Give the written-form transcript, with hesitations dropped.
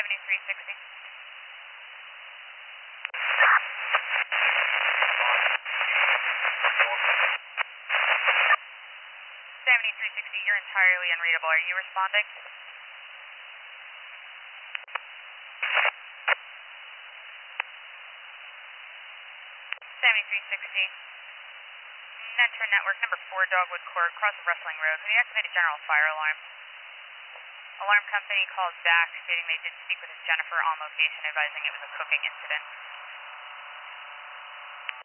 7360. 7360, you're entirely unreadable. Are you responding? 7360. Netra Network, number 4, Dogwood Court, cross of Rustling Road. Can you activate a general fire alarm? Alarm company called back stating they did speak with Jennifer on location, advising it was a cooking incident.